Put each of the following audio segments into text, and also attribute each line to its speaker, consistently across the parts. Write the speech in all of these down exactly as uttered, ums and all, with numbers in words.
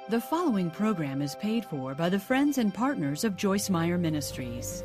Speaker 1: The following program is paid for by the friends and partners of Joyce Meyer Ministries.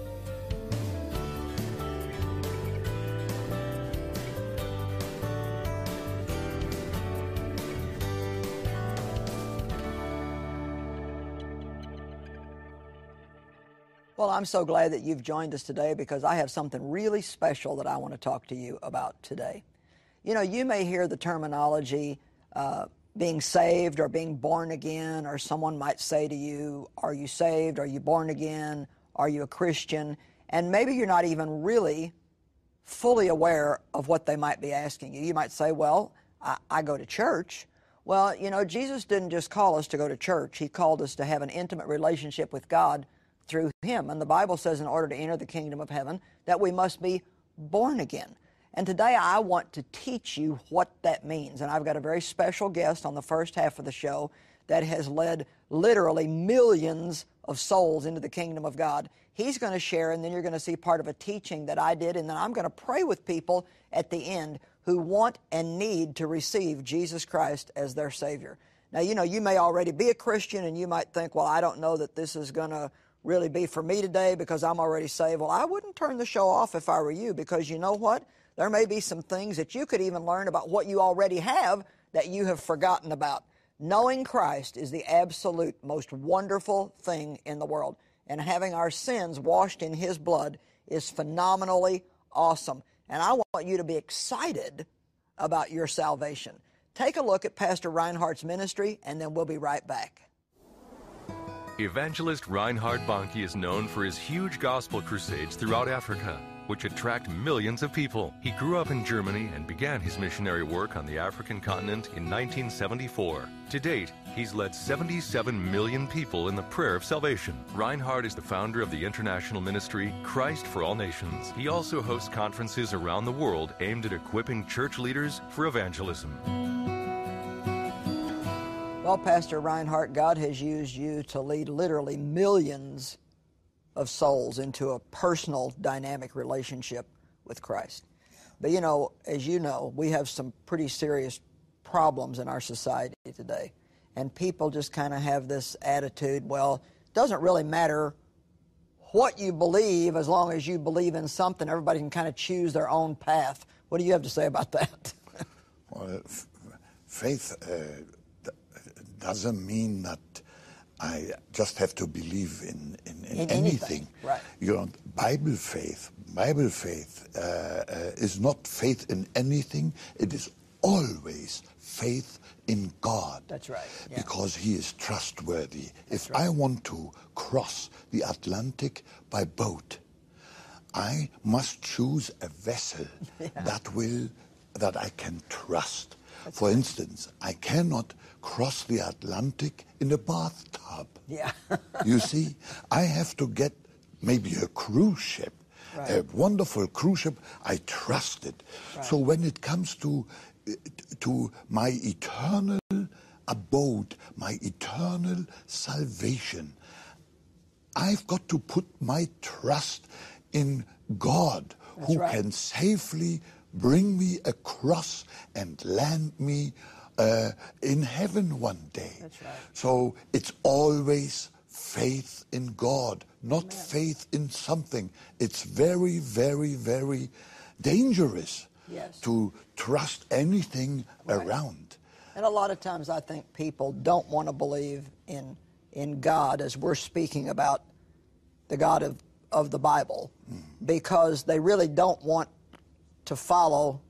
Speaker 2: Well, I'm so glad that you've joined us today because I have something really special that I want to talk to you about today. You know, you may hear the terminology uh, being saved or being born again, or someone might say to you, are you saved? Are you born again? Are you a Christian? And maybe you're not even really fully aware of what they might be asking you. You might say, well, I, I go to church. Well, you know, Jesus didn't just call us to go to church. He called us to have an intimate relationship with God through Him. And the Bible says in order to enter the kingdom of heaven that we must be born again. And today I want to teach you what that means. And I've got a very special guest on the first half of the show that has led literally millions of souls into the kingdom of God. He's going to share, and then you're going to see part of a teaching that I did, and then I'm going to pray with people at the end who want and need to receive Jesus Christ as their Savior. Now, you know, you may already be a Christian, and you might think, well, I don't know that this is going to really be for me today because I'm already saved. Well, I wouldn't turn the show off if I were you, because you know what? There may be some things that you could even learn about what you already have that you have forgotten about. Knowing Christ is the absolute most wonderful thing in the world. And having our sins washed in His blood is phenomenally awesome. And I want you to be excited about your salvation. Take a look at Pastor Reinhardt's ministry, and then we'll be right back.
Speaker 3: Evangelist Reinhard Bonnke is known for his huge gospel crusades throughout Africa, which attract millions of people. He grew up in Germany and began his missionary work on the African continent in nineteen seventy-four. To date, he's led seventy-seven million people in the prayer of salvation. Reinhard is the founder of the international ministry Christ for All Nations. He also hosts conferences around the world aimed at equipping church leaders for evangelism.
Speaker 2: Well, Pastor Reinhardt, God has used you to lead literally millions of souls into a personal, dynamic relationship with Christ. But, you know, as you know, we have some pretty serious problems in our society today. And people just kind of have this attitude, well, it doesn't really matter what you believe as long as you believe in something. Everybody can kind of choose their own path. What do you have to say about that?
Speaker 4: Well, f- faith uh, d- doesn't mean that I just have to believe in, in, in,
Speaker 2: in
Speaker 4: anything.
Speaker 2: anything. Right.
Speaker 4: You know, Bible faith, Bible faith uh, uh, is not faith in anything. It is always faith in God.
Speaker 2: That's right. Yeah.
Speaker 4: Because He is trustworthy.
Speaker 2: That's
Speaker 4: if
Speaker 2: right.
Speaker 4: I want to cross the Atlantic by boat, I must choose a vessel yeah. that will that I can trust. That's For right. instance, I cannot cross the Atlantic in a bathtub.
Speaker 2: Yeah.
Speaker 4: You see, I have to get maybe a cruise ship, right. a wonderful cruise ship. I trust it.
Speaker 2: Right.
Speaker 4: So when it comes to to my eternal abode, my eternal salvation, I've got to put my trust in God, That's who right. can safely bring me across and land me uh, in heaven one day.
Speaker 2: That's right.
Speaker 4: So it's always faith in God, not
Speaker 2: Amen.
Speaker 4: faith in something. It's very, very, very dangerous
Speaker 2: yes.
Speaker 4: to trust anything
Speaker 2: right.
Speaker 4: around.
Speaker 2: And a lot of times I think people don't want to believe in in God as we're speaking about the God of, of the Bible mm. because they really don't want to follow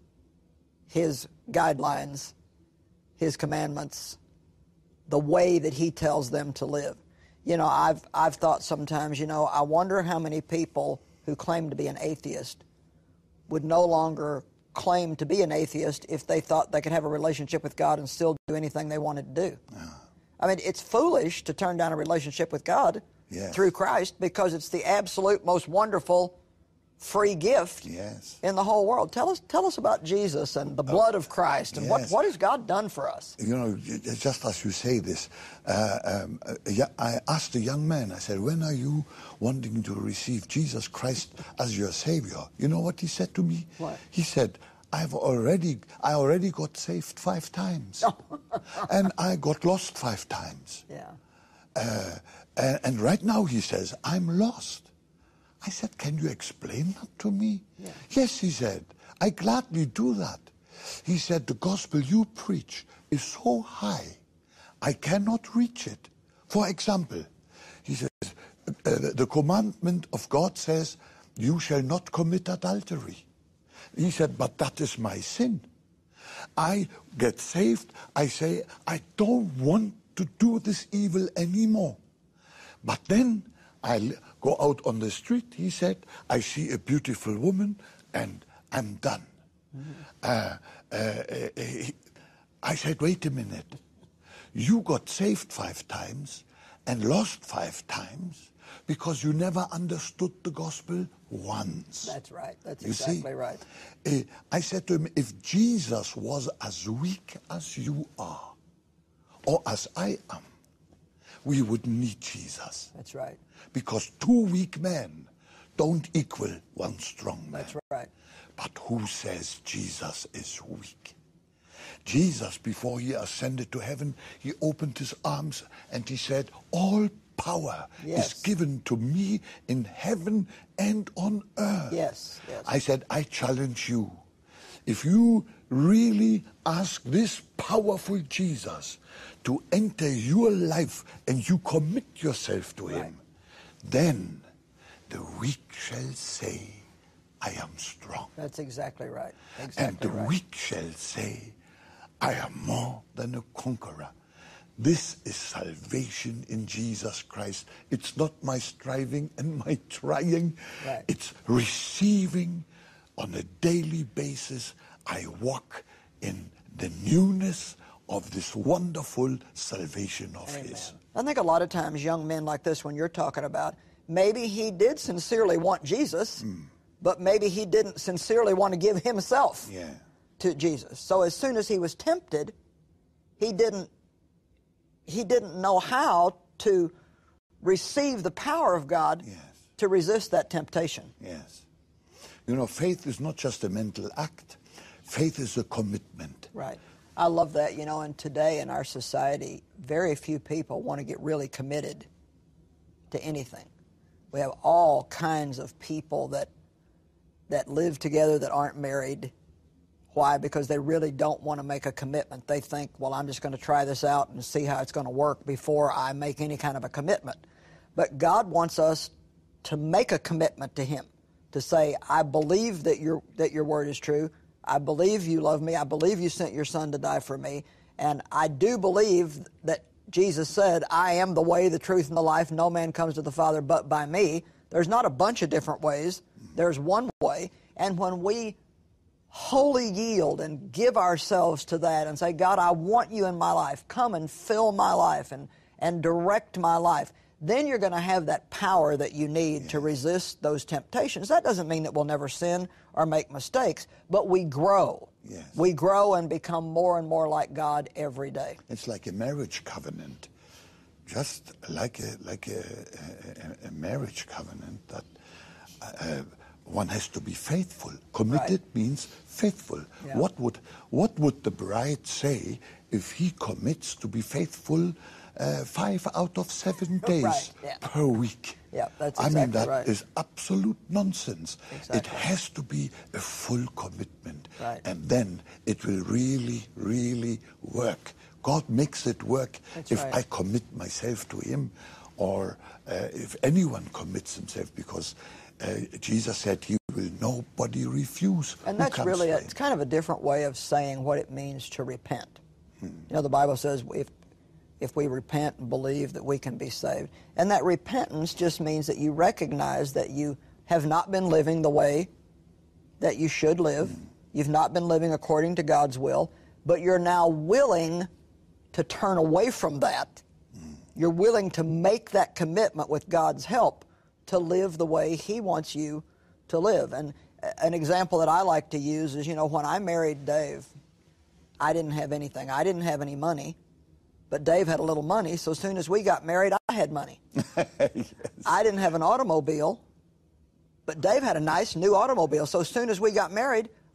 Speaker 2: His guidelines, His commandments, the way that He tells them to live. You know, I've I've thought sometimes, you know, I wonder how many people who claim to be an atheist would no longer claim to be an atheist if they thought they could have a relationship with God and still do anything they wanted to do.
Speaker 4: Yeah.
Speaker 2: I mean, it's foolish to turn down a relationship with God
Speaker 4: yes.
Speaker 2: through Christ because it's the absolute most wonderful free gift
Speaker 4: yes.
Speaker 2: in the whole world. Tell us tell us about Jesus and the blood uh, of Christ and
Speaker 4: yes.
Speaker 2: what, what has God done for us?
Speaker 4: You know, just as you say this, uh, um, uh, I asked a young man, I said, when are you wanting to receive Jesus Christ as your Savior? You know what he said to me?
Speaker 2: What?
Speaker 4: He said, I've already, I already got saved five times. And I got lost five times.
Speaker 2: Yeah.
Speaker 4: Uh, and, and right now he says, I'm lost. I said, can you explain that to me?
Speaker 2: Yeah.
Speaker 4: Yes, he said, I gladly do that. He said, the gospel you preach is so high, I cannot reach it. For example, he says, uh, the commandment of God says, you shall not commit adultery. He said, but that is my sin. I get saved, I say, I don't want to do this evil anymore. But then I go out on the street, he said, I see a beautiful woman, and I'm done. Mm-hmm. uh, uh, uh, he, I said, wait a minute. You got saved five times and lost five times because you never understood the gospel once.
Speaker 2: That's right. That's
Speaker 4: you
Speaker 2: exactly
Speaker 4: see?
Speaker 2: right.
Speaker 4: Uh, I said to him, if Jesus was as weak as you are, or as I am, we would need Jesus.
Speaker 2: That's right.
Speaker 4: Because two weak men don't equal one strong man.
Speaker 2: That's right.
Speaker 4: But who says Jesus is weak? Jesus, before he ascended to heaven, he opened his arms and he said, all power
Speaker 2: yes.
Speaker 4: is given to me in heaven and on earth.
Speaker 2: Yes, yes.
Speaker 4: I said, I challenge you. If you really ask this powerful Jesus to enter your life and you commit yourself to him, right. then the weak shall say, I am strong.
Speaker 2: That's exactly right. Exactly
Speaker 4: and the
Speaker 2: right.
Speaker 4: weak shall say, I am more than a conqueror. This is salvation in Jesus Christ. It's not my striving and my trying.
Speaker 2: Right.
Speaker 4: It's receiving on a daily basis. I walk in the newness of this wonderful salvation of
Speaker 2: Amen.
Speaker 4: his.
Speaker 2: I think a lot of times young men like this, when you're talking about, maybe he did sincerely want Jesus, mm. but maybe he didn't sincerely want to give himself
Speaker 4: yeah.
Speaker 2: to Jesus. So as soon as he was tempted, he didn't he didn't know how to receive the power of God
Speaker 4: yes.
Speaker 2: to resist that temptation.
Speaker 4: Yes. You know, faith is not just a mental act. Faith is a commitment.
Speaker 2: Right. I love that. You know, and today in our society, very few people want to get really committed to anything. We have all kinds of people that that live together that aren't married. Why? Because they really don't want to make a commitment. They think, well, I'm just going to try this out and see how it's going to work before I make any kind of a commitment. But God wants us to make a commitment to him, to say, I believe that your that your word is true. I believe you love me. I believe you sent your son to die for me. And I do believe that Jesus said, I am the way, the truth, and the life. No man comes to the Father but by me. There's not a bunch of different ways. There's one way. And when we wholly yield and give ourselves to that and say, God, I want you in my life. Come and fill my life and, and direct my life. Then you're going to have that power that you need yes. to resist those temptations. That doesn't mean that we'll never sin or make mistakes, but we grow.
Speaker 4: Yes.
Speaker 2: We grow and become more and more like God every day.
Speaker 4: It's like a marriage covenant, just like a like a, a, a marriage covenant that uh, one has to be faithful. Committed
Speaker 2: right.
Speaker 4: means faithful.
Speaker 2: Yeah.
Speaker 4: What would what would the bride say if he commits to be faithful uh, five out of seven days
Speaker 2: right. yeah.
Speaker 4: per week?
Speaker 2: Yeah, that's
Speaker 4: I
Speaker 2: exactly
Speaker 4: mean, that
Speaker 2: right.
Speaker 4: is absolute nonsense.
Speaker 2: Exactly.
Speaker 4: It has to be a full commitment.
Speaker 2: Right.
Speaker 4: And then it will really, really work. God makes it work
Speaker 2: that's
Speaker 4: if
Speaker 2: right.
Speaker 4: I commit myself to him, or uh, if anyone commits himself, because uh, Jesus said he will nobody refuse.
Speaker 2: And that's really, a, it's kind of a different way of saying what it means to repent. Hmm. You know, the Bible says if if we repent and believe that we can be saved. And that repentance just means that you recognize that you have not been living the way that you should live. Mm. You've not been living according to God's will, but you're now willing to turn away from that. Mm. You're willing to make that commitment with God's help to live the way he wants you to live. And an example that I like to use is, you know, when I married Dave, I didn't have anything. I didn't have any money. But Dave had a little money, so as soon as we got married, I had money. yes. I didn't have an automobile, but Dave had a nice new automobile. So as soon as we got married,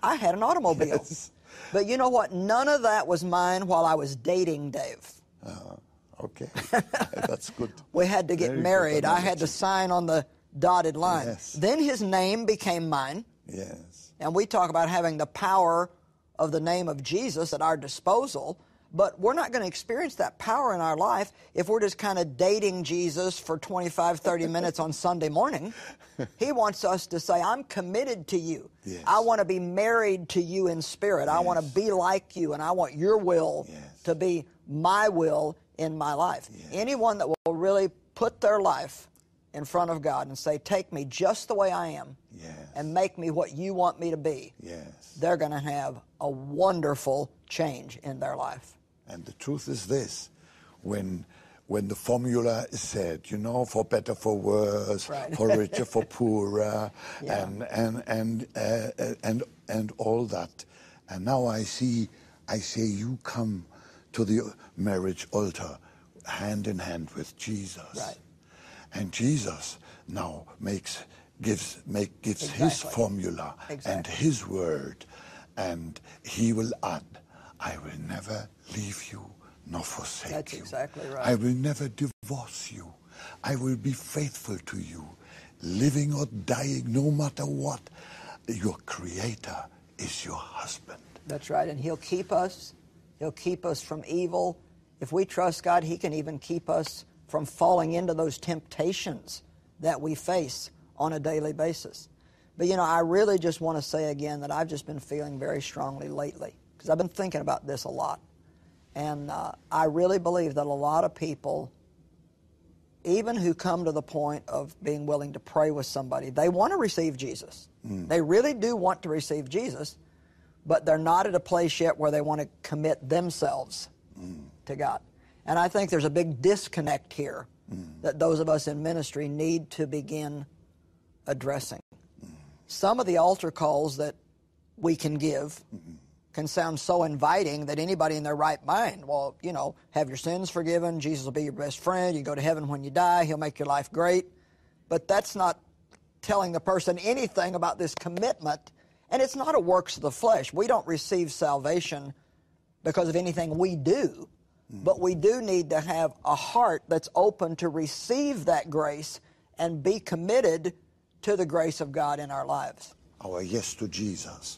Speaker 2: I had an automobile.
Speaker 4: Yes.
Speaker 2: But you know what? None of that was mine while I was dating Dave.
Speaker 4: Uh, okay, that's good.
Speaker 2: We had to get
Speaker 4: Very
Speaker 2: married.
Speaker 4: good
Speaker 2: I had to sign on the dotted line.
Speaker 4: Yes.
Speaker 2: Then his name became mine.
Speaker 4: Yes.
Speaker 2: And we talk about having the power of the name of Jesus at our disposal, but we're not going to experience that power in our life if we're just kind of dating Jesus for twenty-five, thirty minutes on Sunday morning. He wants us to say, I'm committed to you.
Speaker 4: Yes.
Speaker 2: I want to be married to you in spirit. I
Speaker 4: Yes.
Speaker 2: want to be like you, and I want your will
Speaker 4: Yes.
Speaker 2: to be my will in my life.
Speaker 4: Yes.
Speaker 2: Anyone that will really put their life in front of God and say, take me just the way I am,
Speaker 4: Yes.
Speaker 2: and make me what you want me to be,
Speaker 4: Yes.
Speaker 2: they're going to have a wonderful change in their life.
Speaker 4: And the truth is this, when when the formula is said, you know, for better, for worse,
Speaker 2: Right.
Speaker 4: for richer, for poorer,
Speaker 2: Yeah.
Speaker 4: and and and uh, and and all that, and now I see, I say, you come to the marriage altar, hand in hand with Jesus,
Speaker 2: Right.
Speaker 4: and Jesus now makes gives make gives
Speaker 2: Exactly.
Speaker 4: his formula and
Speaker 2: Exactly.
Speaker 4: his word, and he will add, I will never leave you nor forsake
Speaker 2: That's
Speaker 4: you.
Speaker 2: exactly right.
Speaker 4: I will never divorce you. I will be faithful to you, living or dying, no matter what. Your Creator is your husband.
Speaker 2: That's right. And He'll keep us. He'll keep us from evil. If we trust God, He can even keep us from falling into those temptations that we face on a daily basis. But, you know, I really just want to say again that I've just been feeling very strongly lately, because I've been thinking about this a lot. And uh, I really believe that a lot of people, even who come to the point of being willing to pray with somebody, they want to receive Jesus. Mm. They really do want to receive Jesus, but they're not at a place yet where they want to commit themselves mm. to God. And I think there's a big disconnect here mm. that those of us in ministry need to begin addressing. Mm. Some of the altar calls that we can give mm-hmm. can sound so inviting that anybody in their right mind, well, you know, have your sins forgiven, Jesus will be your best friend, you go to heaven when you die, He'll make your life great. But that's not telling the person anything about this commitment, and it's not a works of the flesh. We don't receive salvation because of anything we do, mm. but we do need to have a heart that's open to receive that grace and be committed to the grace of God in our lives.
Speaker 4: Our yes to Jesus,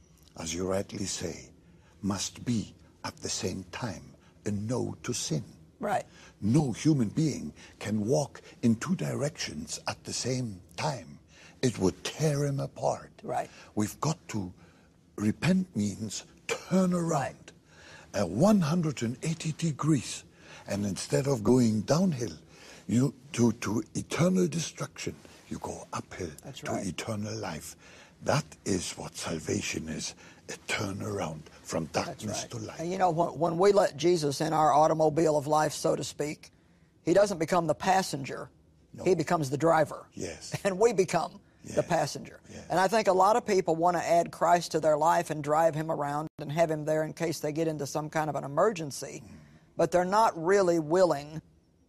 Speaker 4: as you rightly say, must be at the same time a no to sin.
Speaker 2: Right.
Speaker 4: No human being can walk in two directions at the same time. It would tear him apart.
Speaker 2: Right.
Speaker 4: We've got to, repent means turn around right. uh, one hundred eighty degrees, and instead of going downhill you to, to eternal destruction, you go uphill
Speaker 2: That's
Speaker 4: to
Speaker 2: right.
Speaker 4: eternal life. That is what salvation is, a turnaround from darkness
Speaker 2: right.
Speaker 4: to light.
Speaker 2: And you know, when, when we let Jesus in our automobile of life, so to speak, He doesn't become the passenger.
Speaker 4: No.
Speaker 2: He becomes the driver.
Speaker 4: Yes.
Speaker 2: And we become
Speaker 4: yes.
Speaker 2: the passenger.
Speaker 4: Yes.
Speaker 2: And I think a lot of people want to add Christ to their life and drive Him around and have Him there in case they get into some kind of an emergency. Mm. But they're not really willing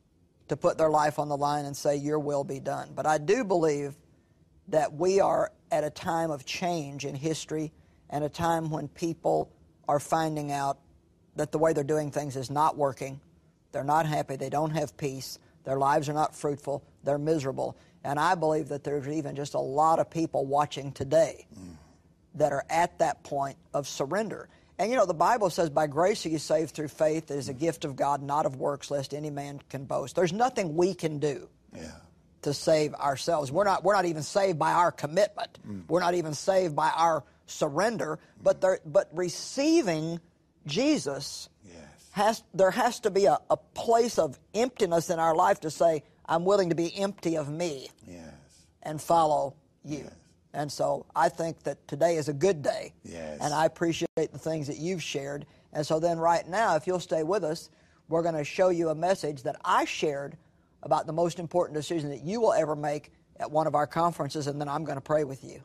Speaker 2: to put their life on the line and say, your will be done. But I do believe that we are at a time of change in history and a time when people are finding out that the way they're doing things is not working. They're not happy. They don't have peace. Their lives are not fruitful. They're miserable. And I believe that there's even just a lot of people watching today mm. that are at that point of surrender. And, you know, the Bible says, by grace are you saved through faith. It is a gift of God, not of works, lest any man can boast. There's nothing we can do.
Speaker 4: Yeah.
Speaker 2: To save ourselves. We're not, we're not even saved by our commitment. Mm. We're not even saved by our surrender. Mm. But, there, but receiving Jesus,
Speaker 4: yes.
Speaker 2: has, there has to be a, a place of emptiness in our life to say, I'm willing to be empty of me
Speaker 4: yes.
Speaker 2: and follow you.
Speaker 4: Yes.
Speaker 2: And so I think that today is a good day.
Speaker 4: Yes.
Speaker 2: And I appreciate the things that you've shared. And so then right now, if you'll stay with us, we're going to show you a message that I shared about the most important decision that you will ever make at one of our conferences, and then I'm going to pray with you.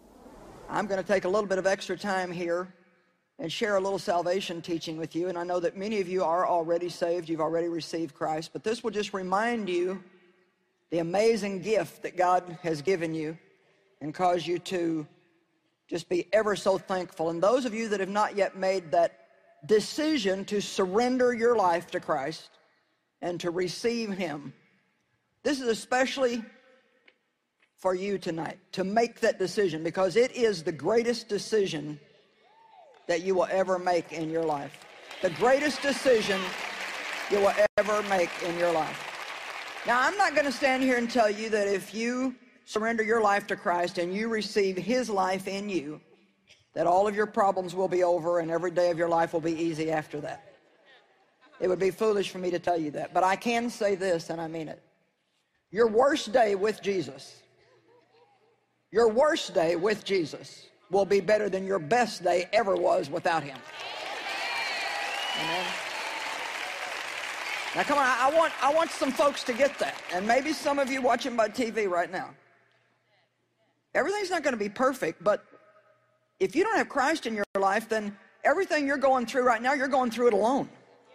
Speaker 2: I'm going to take a little bit of extra time here and share a little salvation teaching with you, and I know that many of you are already saved, you've already received Christ, but this will just remind you the amazing gift that God has given you and cause you to Just be ever so thankful. And those of you that have not yet made that decision to surrender your life to Christ and to receive Him, this is especially for you tonight, to make that decision, because it is the greatest decision that you will ever make in your life. The greatest decision you will ever make in your life. Now, I'm not going to stand here and tell you that if you surrender your life to Christ and you receive His life in you, that all of your problems will be over and every day of your life will be easy after that. It would be foolish for me to tell you that. But I can say this, and I mean it. Your worst day with Jesus, your worst day with Jesus will be better than your best day ever was without Him. Amen. Now come on, I want, I want some folks to get that. And maybe some of you watching by T V right now. Everything's not going to be perfect, but if you don't have Christ in your life, then everything you're going through right now, you're going through it alone.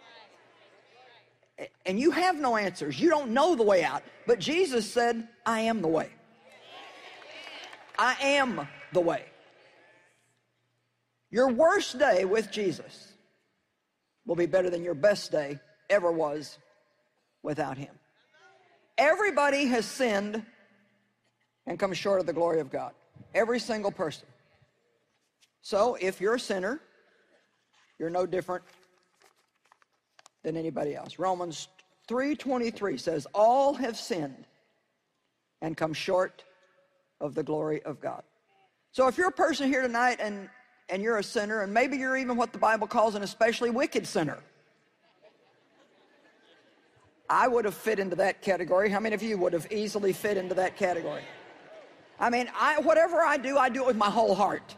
Speaker 2: And you have no answers. You don't know the way out. But Jesus said, I am the way. I am the way. Your worst day with Jesus will be better than your best day ever was without Him. Everybody has sinned and come short of the glory of God. Every single person. So if you're a sinner, you're no different than anybody else. Romans three twenty-three says, all have sinned and come short of the glory of God. So if you're a person here tonight and, and you're a sinner, and maybe you're even what the Bible calls an especially wicked sinner, I would have fit into that category. How many of you would have easily fit into that category? I mean, I, whatever I do, I do it with my whole heart.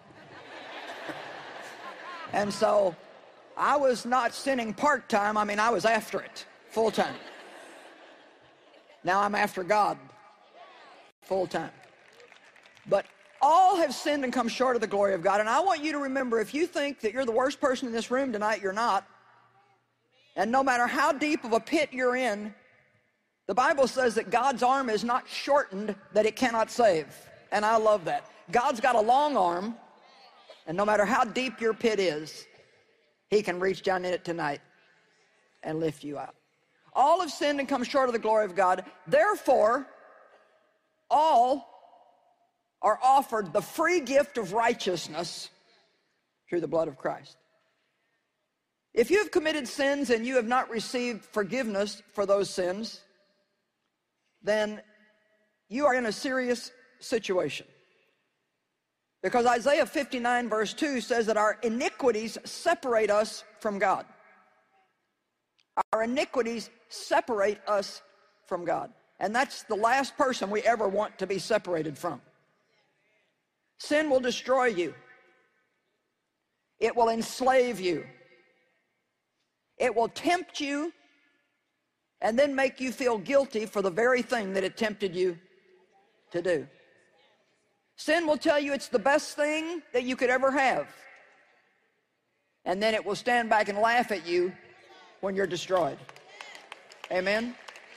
Speaker 2: And so I was not sinning part-time. I mean, I was after it full-time. Now I'm after God full-time. But all have sinned and come short of the glory of God. And I want you to remember, if you think that you're the worst person in this room tonight, you're not. And no matter how deep of a pit you're in, the Bible says that God's arm is not shortened that it cannot save. And I love that. God's got a long arm, and no matter how deep your pit is, He can reach down in it tonight and lift you out. All have sinned and come short of the glory of God. Therefore, all are offered the free gift of righteousness through the blood of Christ. If you have committed sins and you have not received forgiveness for those sins, then you are in a serious situation. Because Isaiah fifty-nine verse two says that our iniquities separate us from God. Our iniquities separate us from God. And that's the last person we ever want to be separated from. Sin will destroy you. It will enslave you. It will tempt you and then make you feel guilty for the very thing that it tempted you to do. Sin will tell you it's the best thing that you could ever have. And then it will stand back and laugh at you when you're destroyed. Amen?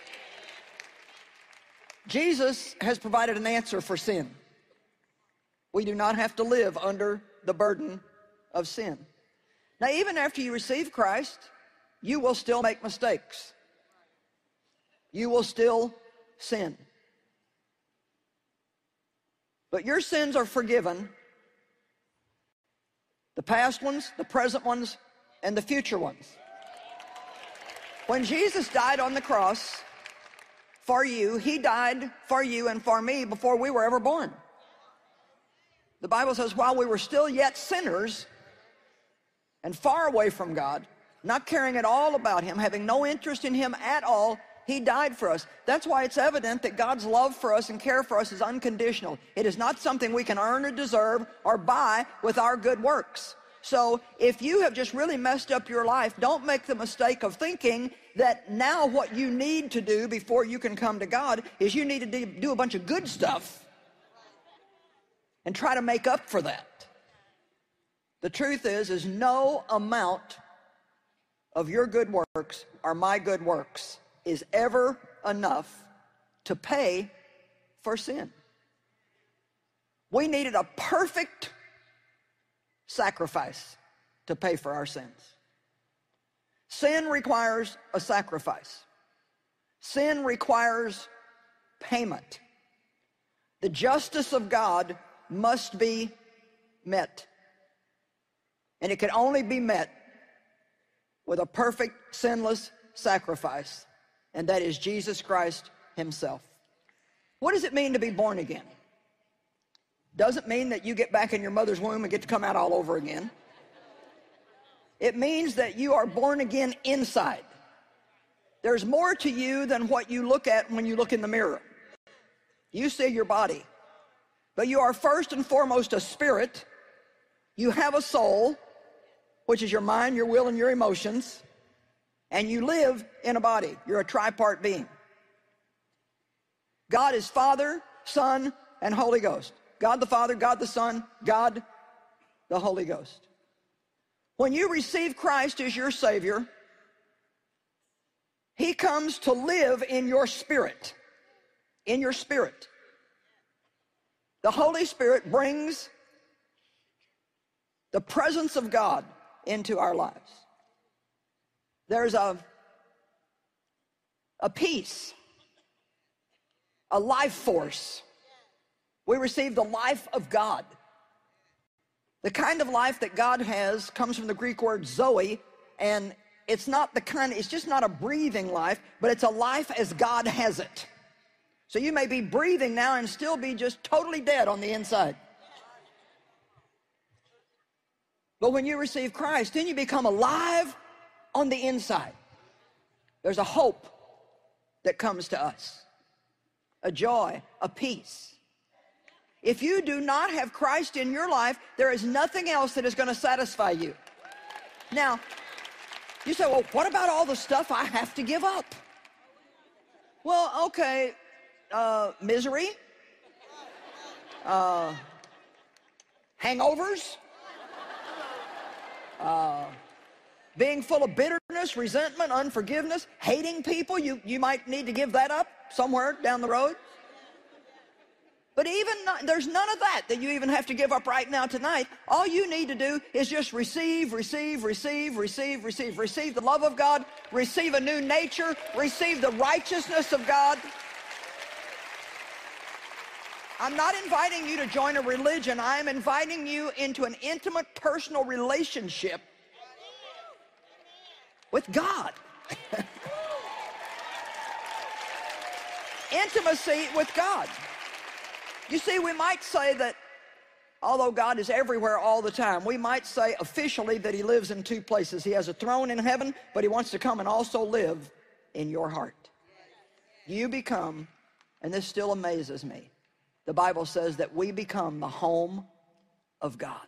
Speaker 2: Jesus has provided an answer for sin. We do not have to live under the burden of sin. Now, even after you receive Christ, you will still make mistakes. You will still sin. But your sins are forgiven. The past ones, the present ones, and the future ones. When Jesus died on the cross for you, He died for you and for me before we were ever born. The Bible says while we were still yet sinners and far away from God, not caring at all about Him, having no interest in Him at all, He died for us. That's why it's evident that God's love for us and care for us is unconditional. It is not something we can earn or deserve or buy with our good works. So if you have just really messed up your life, don't make the mistake of thinking that now what you need to do before you can come to God is you need to do a bunch of good stuff and try to make up for that. The truth is, is no amount of your good works or my good works is ever enough to pay for sin. We needed a perfect sacrifice to pay for our sins. Sin requires a sacrifice. Sin requires payment. The justice of God must be met. And it can only be met with a perfect, sinless sacrifice, and that is Jesus Christ himself. What does it mean to be born again? Doesn't mean that you get back in your mother's womb and get to come out all over again. It means that you are born again inside. There's more to you than what you look at when you look in the mirror. You see your body, but you are first and foremost a spirit. You have a soul, which is your mind, your will, and your emotions, and you live in a body. You're a tripart being. God is Father, Son, and Holy Ghost. God the Father, God the Son, God the Holy Ghost. When you receive Christ as your Savior, He comes to live in your spirit. In your spirit. The Holy Spirit brings the presence of God into our lives. There's a, a peace, a life force. We receive the life of God. The kind of life that God has comes from the Greek word zoe, and it's not the kind, it's just not a breathing life, but it's a life as God has it. So you may be breathing now and still be just totally dead on the inside. But when you receive Christ, then you become alive on the inside. There's a hope that comes to us, a joy, a peace. If you do not have Christ in your life, there is nothing else that is going to satisfy you. Now, you say, well, what about all the stuff I have to give up? Well, okay, uh, misery, uh, hangovers, uh, being full of bitterness, resentment, unforgiveness, hating people, you, you might need to give that up somewhere down the road. But even not, there's none of that that you even have to give up right now tonight. All you need to do is just receive, receive, receive, receive, receive, receive the love of God, receive a new nature, receive the righteousness of God. I'm not inviting you to join a religion. I am inviting you into an intimate, personal relationship with God. Intimacy with God. You see, we might say that although God is everywhere all the time, we might say officially that He lives in two places. He has a throne in heaven, but He wants to come and also live in your heart. You become, and this still amazes me, the Bible says that we become the home of God.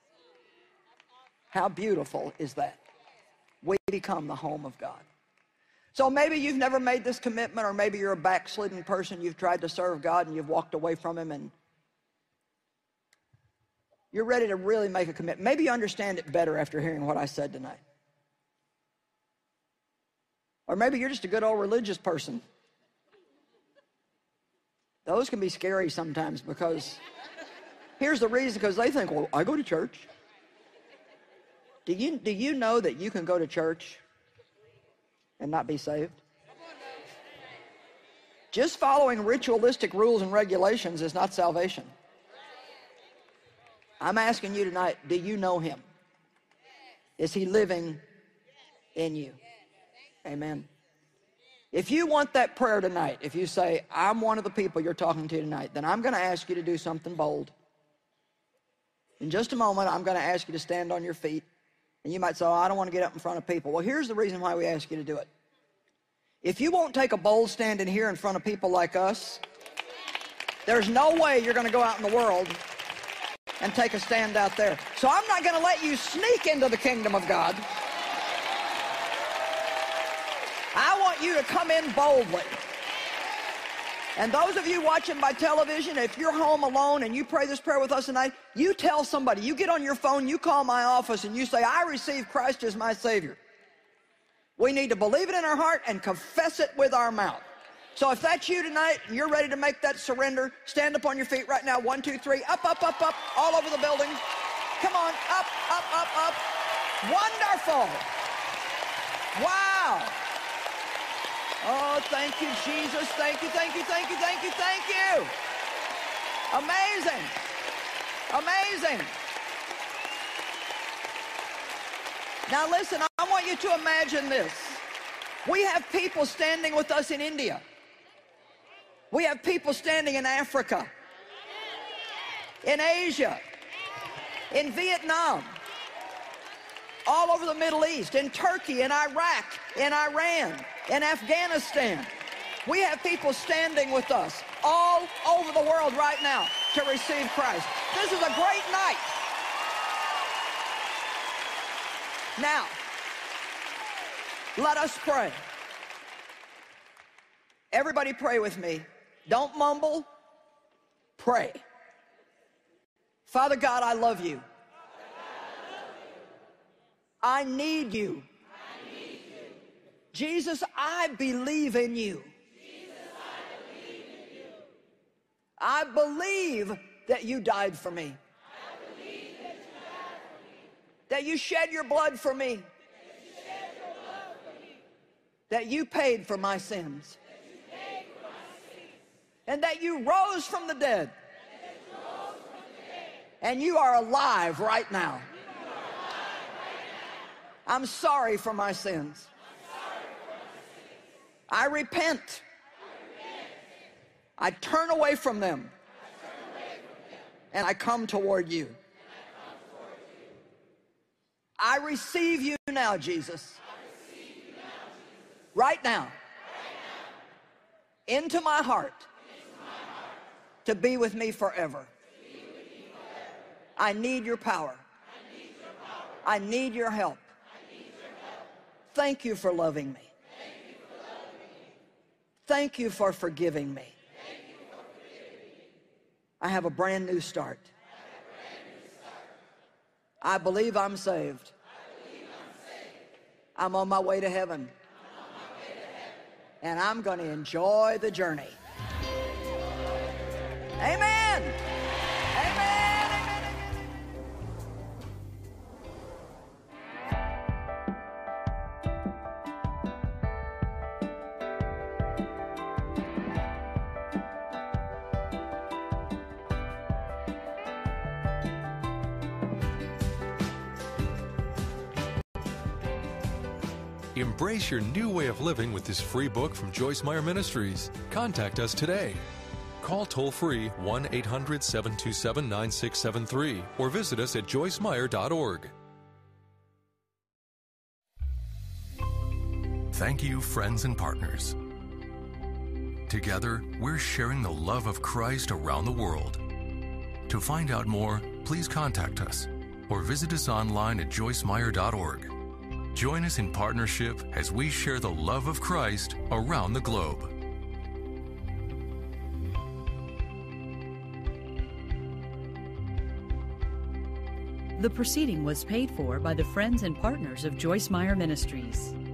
Speaker 2: How beautiful is that? We become the home of God. So maybe you've never made this commitment, or maybe you're a backslidden person. You've tried to serve God and you've walked away from Him, and you're ready to really make a commitment. Maybe you understand it better after hearing what I said tonight. Or maybe you're just a good old religious person. Those can be scary sometimes, because here's the reason, because they think, well, I go to church. Do you, do you know that you can go to church and not be saved? Just following ritualistic rules and regulations is not salvation. I'm asking you tonight, do you know Him? Is He living in you? Amen. If you want that prayer tonight, if you say, I'm one of the people you're talking to tonight, then I'm going to ask you to do something bold. In just a moment, I'm going to ask you to stand on your feet. And you might say, oh, I don't want to get up in front of people. Well, here's the reason why we ask you to do it. If you won't take a bold stand in here in front of people like us, there's no way you're going to go out in the world and take a stand out there. So I'm not going to let you sneak into the kingdom of God. I want you to come in boldly. And those of you watching by television, if you're home alone and you pray this prayer with us tonight, you tell somebody, you get on your phone, you call my office, and you say, I receive Christ as my Savior. We need to believe it in our heart and confess it with our mouth. So if that's you tonight and you're ready to make that surrender, stand up on your feet right now. One, two, three, up, up, up, up, all over the building. Come on, up, up, up, up. Wonderful. Wow. Oh, thank you, Jesus. Thank you, thank you, thank you, thank you, thank you. Amazing. Amazing. Now listen, I want you to imagine this. We have people standing with us in India. We have people standing in Africa, in Asia, in Vietnam, all over the Middle East, in Turkey, in Iraq, in Iran, in Afghanistan. We have people standing with us all over the world right now to receive Christ. This is a great night. Now, let us pray. Everybody pray with me. Don't mumble. Pray. Father God, I love you. I need you. Jesus, I believe in you. I believe that you died for me. That you shed your blood for me. That you paid for my sins. And that you rose from the dead. And you are alive right now. I'm sorry for my sins. I repent. I turn away from them. And I come toward you. I receive you now, Jesus. Right now. Into my heart. To be with me forever. I need your power. I need your help. Thank you for loving me. Thank you for forgiving me. I have a brand new start. I believe I'm saved. I'm on my way to heaven. And I'm going to enjoy the journey. Amen. Amen. Amen.
Speaker 3: Embrace your new way of living with this free book from Joyce Meyer Ministries. Contact us today. Call toll-free one eight hundred, seven two seven, nine six seven three or visit us at joyce meyer dot org. Thank you, friends and partners. Together, we're sharing the love of Christ around the world. To find out more, please contact us or visit us online at joyce meyer dot org. Join us in partnership as we share the love of Christ around the globe.
Speaker 1: The proceeding was paid for by the friends and partners of Joyce Meyer Ministries.